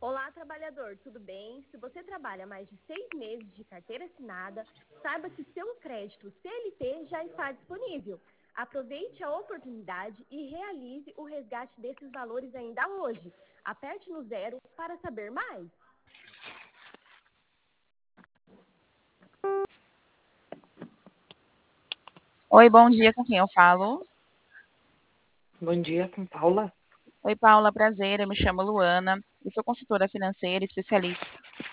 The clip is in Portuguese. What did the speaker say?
Olá, trabalhador, tudo bem? Se você trabalha mais de 6 meses de carteira assinada, saiba que seu crédito CLT já está disponível. Aproveite a oportunidade e realize o resgate desses valores ainda hoje. Aperte no zero para saber mais. Oi, bom dia, com quem eu falo? Bom dia, com Paula. Oi, Paula, prazer, eu me chamo Luana e sou consultora financeira especialista